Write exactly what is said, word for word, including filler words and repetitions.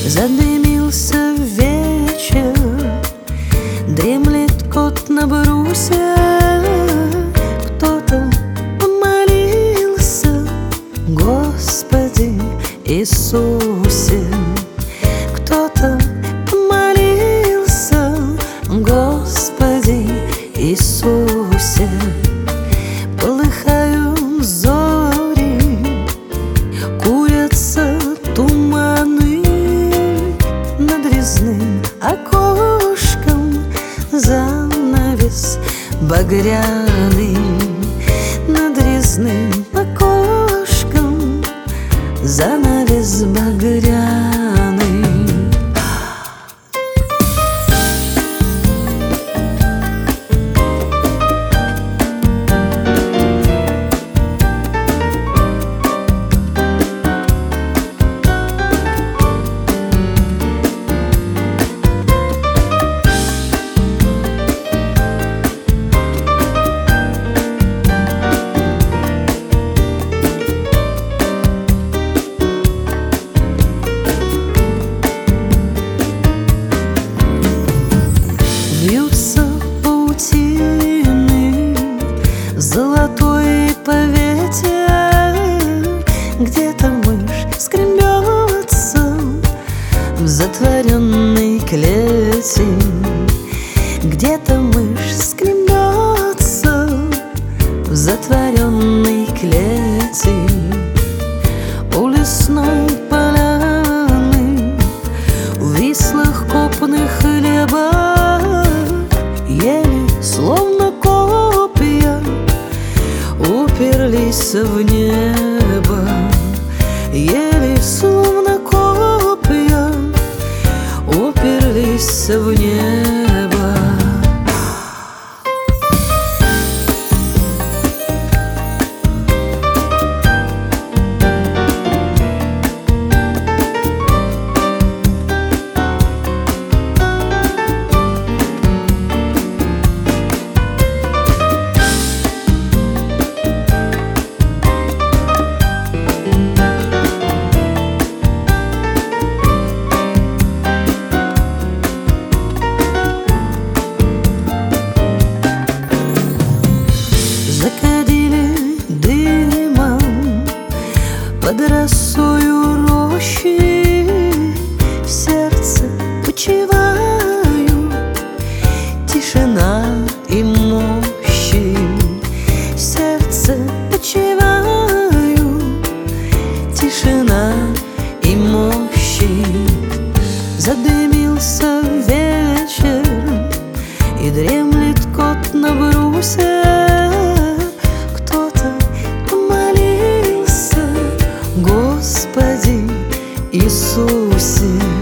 Задымился вечер, дремлет кот на брусе. Кто-то помолился: Господи Иисусе. Кто-то помолился: Господи Иисусе. Полыхают зори, курятся туманы, над резным окошком занавес багряный. Над резным окошком занавес багряный. Вьются паутины золотой по ветер. Где-то мышь скребется в затворенной клети. Где-то мышь скребется в затворенной клети. У лесной поляны, у вислых копных хлеба, еле, словно копья, уперлись в небо. Еле, словно копья, уперлись в небо. Закадили дымом под росою рощи. В сердце почиваю тишина и мощи. В сердце почиваю тишина и мощи. Задымился вечер, и дремлет кот на брусе. Господи Иисусе.